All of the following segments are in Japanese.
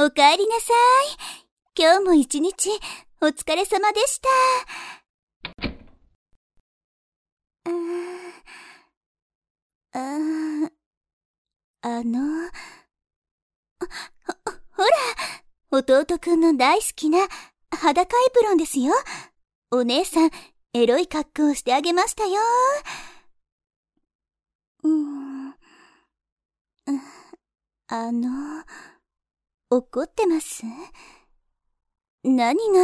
おかえりなさい。今日も一日お疲れ様でした。ほら、弟くんの大好きな裸エプロンですよ。お姉さん、エロい格好をしてあげましたよ。怒ってます？何がって、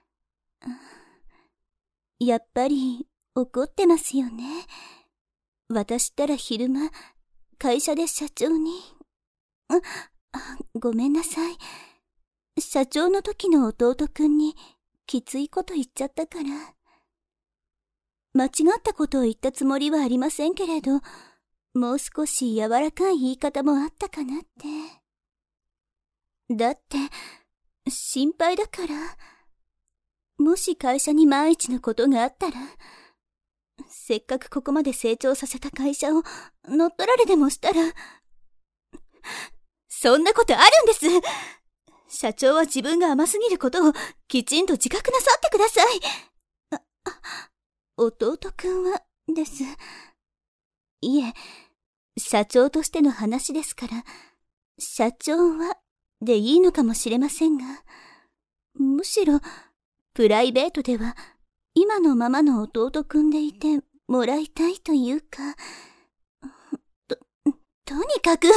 やっぱり怒ってますよね。私ったら昼間、会社で社長に、ごめんなさい。社長の時の弟くんにきついこと言っちゃったから。間違ったことを言ったつもりはありませんけれど、もう少し柔らかい言い方もあったかなって。だって、心配だから。もし会社に万一のことがあったら、せっかくここまで成長させた会社を乗っ取られでもしたら、そんなことあるんです。社長は自分が甘すぎることをきちんと自覚なさってください。弟くんはです。いえ、社長としての話ですから、社長はでいいのかもしれませんが、むしろプライベートでは今のままの弟くんでいてもらいたいというか、とにかく、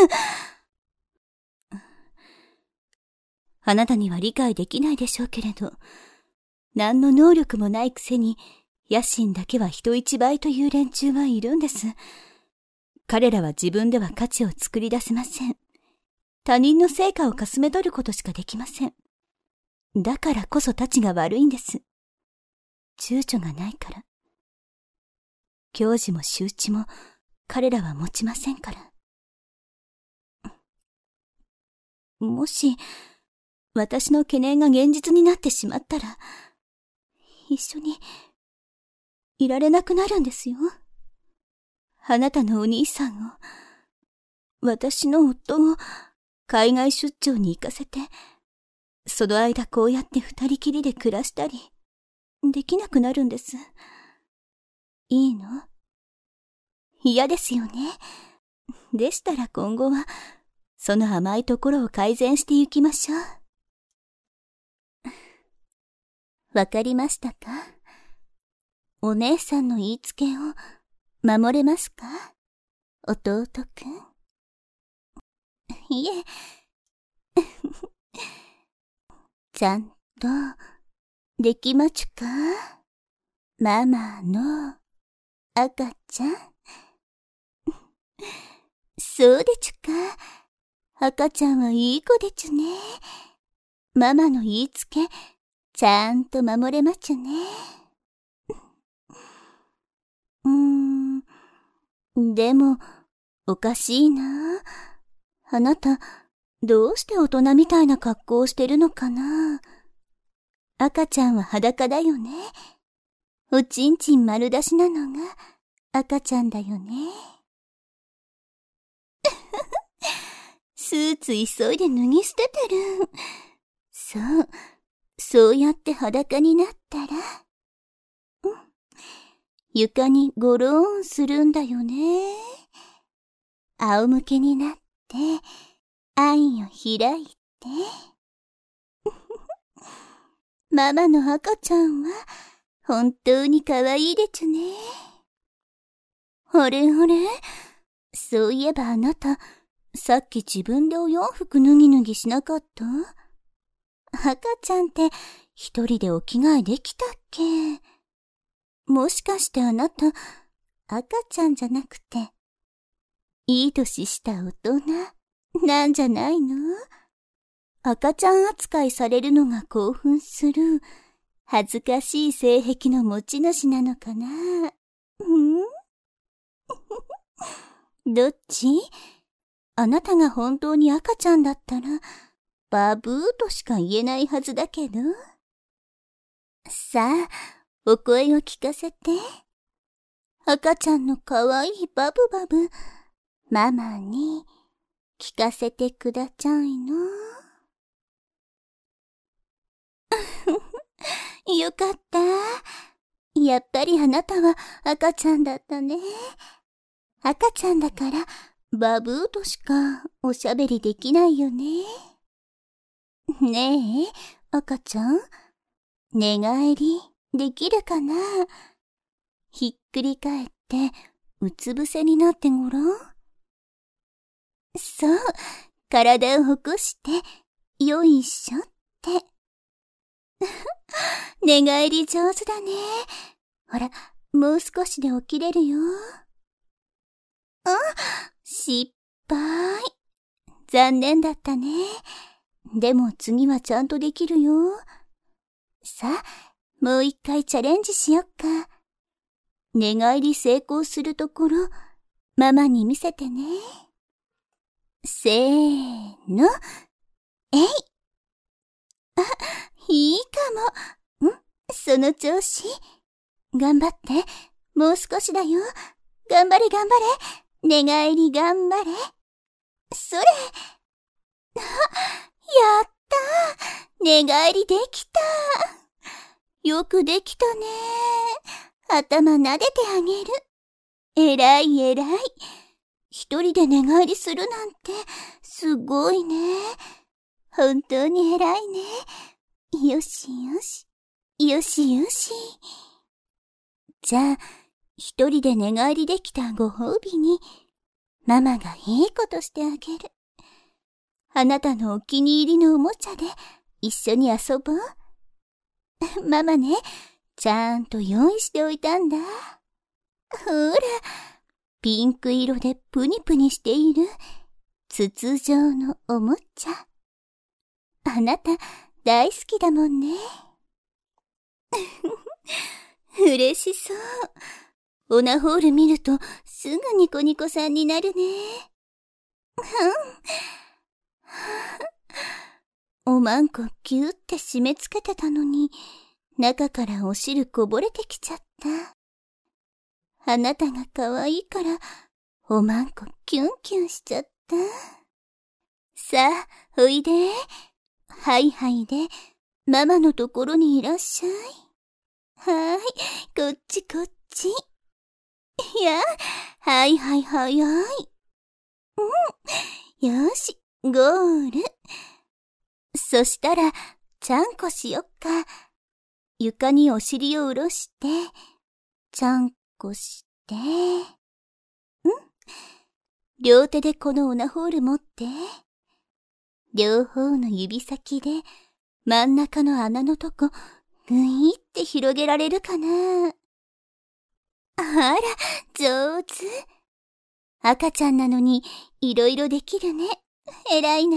あなたには理解できないでしょうけれど、何の能力もないくせに野心だけは人一倍という連中はいるんです。彼らは自分では価値を作り出せません。他人の成果をかすめ取ることしかできません。だからこそたちが悪いんです。躊躇がないから。矜持も羞恥も彼らは持ちませんから。もし私の懸念が現実になってしまったら、一緒にいられなくなるんですよ。あなたのお兄さんを、私の夫を海外出張に行かせて、その間こうやって二人きりで暮らしたり、できなくなるんです。いいの？嫌ですよね。でしたら今後は、その甘いところを改善していきましょう。わかりましたか？お姉さんの言いつけを守れますか？弟くん。いえ。ちゃんと、できまちゅか？ママの赤ちゃん。そうでちゅか。赤ちゃんはいい子でちゅね。ママの言いつけ、ちゃんと守れまちゅね。でも、おかしいな。あなた、どうして大人みたいな格好をしてるのかな。赤ちゃんは裸だよね。おちんちん丸出しなのが赤ちゃんだよね。スーツ急いで脱ぎ捨ててる。そうやって裸になったら、床にゴローンするんだよね。仰向けになって、愛を開いて。ママの赤ちゃんは本当に可愛いでちゅね。あれ、そういえばあなた、さっき自分でお洋服脱ぎしなかった？赤ちゃんって一人でお着替えできたっけ？もしかしてあなた、赤ちゃんじゃなくて、いい年した大人なんじゃないの？赤ちゃん扱いされるのが興奮する、恥ずかしい性癖の持ち主なのかな？どっち？あなたが本当に赤ちゃんだったら、バブーとしか言えないはずだけど。さあ、お声を聞かせて。赤ちゃんのかわいいバブバブ、ママに聞かせてくだちゃいの。 よかった。やっぱりあなたは赤ちゃんだったね。赤ちゃんだから、バブーとしかおしゃべりできないよね。ねえ、赤ちゃん、寝返りできるかな？ひっくり返って、うつ伏せになってごらん。そう、体を起こして、よいしょって。寝返り上手だね。ほら、もう少しで起きれるよ。失敗。残念だったね。でも次はちゃんとできるよ。さあ、もう一回チャレンジしよっか。寝返り成功するところ、ママに見せてね。せーの、えい。いいかも。その調子。頑張って。もう少しだよ。頑張れ頑張れ。寝返り頑張れ。それ。やった。寝返りできた。よくできたね。頭撫でてあげる。えらいえらい。一人で寝返りするなんて、すごいね。本当にえらいね。よしよし。よしよし。じゃあ、一人で寝返りできたご褒美に、ママがいいことしてあげる。あなたのお気に入りのおもちゃで一緒に遊ぼう。ママね、ちゃんと用意しておいたんだ。ほら、ピンク色でプニプニしている筒状のおもちゃ。あなた大好きだもんね。嬉しそう。オナホール見るとすぐニコニコさんになるね。おまんこギューって締め付けてたのに、中からお汁こぼれてきちゃった。あなたが可愛いから、おまんこキュンキュンしちゃった。さあ、おいで。はいはいで、ママのところにいらっしゃい。はーい、こっちこっち。いや、はいはいはいはい。よし、ゴール。そしたら、ちゃんこしよっか。床にお尻を下ろして、ちゃんこして。両手でこのオナホール持って。両方の指先で、真ん中の穴のとこ、ぐいって広げられるかな。あら、上手。赤ちゃんなのに、いろいろできるね。偉いな。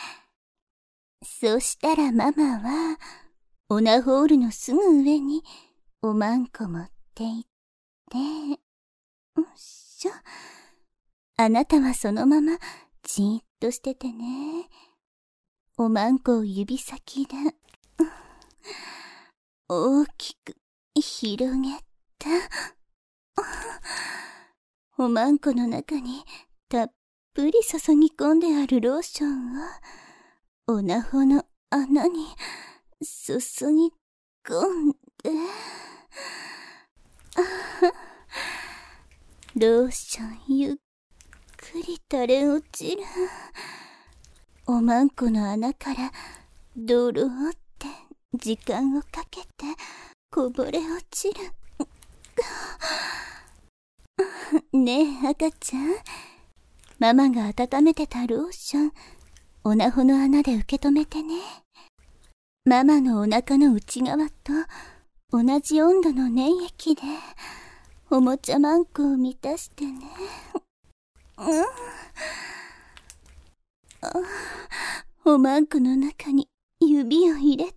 そしたらママは、オナホールのすぐ上に、おまんこ持っていって、よっしょ。あなたはそのまま、じーっとしててね。おまんこを指先で、大きく広げた。おまんこの中にたっぷり注ぎ込んであるローションを、おなほの穴に注ぎ込んで、ローションゆっくり垂れ落ちる。おまんこの穴からドローって時間をかけてこぼれ落ちる。ねえ赤ちゃん、ママが温めてたローション、おなほの穴で受け止めてね。ママのお腹の内側と同じ温度の粘液でおもちゃマンコを満たしてね。おまんこの中に指を入れて、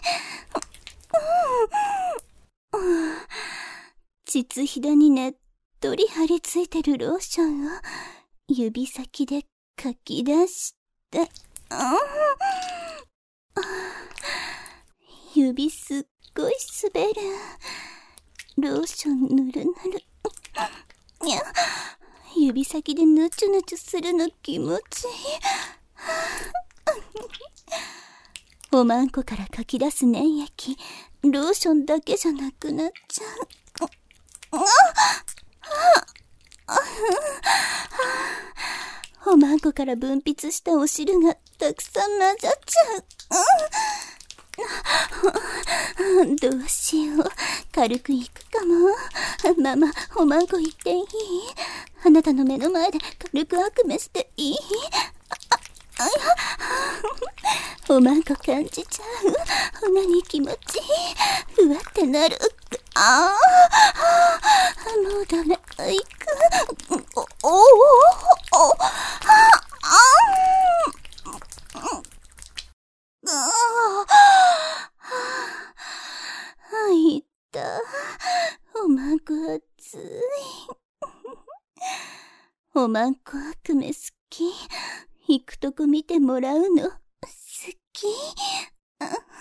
膣ひだにねっとり張り付いてるローションを指先でかき出して、指すっごい滑る。ローションぬるぬる。指先でぬちゅぬちゅするの気持ちいい。 おまんこからかき出す粘液、ローションだけじゃなくなっちゃう。おまんこから分泌したお汁がたくさん混ざっちゃう。どうしよう。軽くいくかも。ママ、おまんこ言っていい？あなたの目の前で軽くアクメしていい？おまんこ感じちゃう。何気持ちいい。ふわってなる。もうダメ。いく。いった。おまんこ熱い。おまんこアクメ好き。行くとこ見てもらうの好き。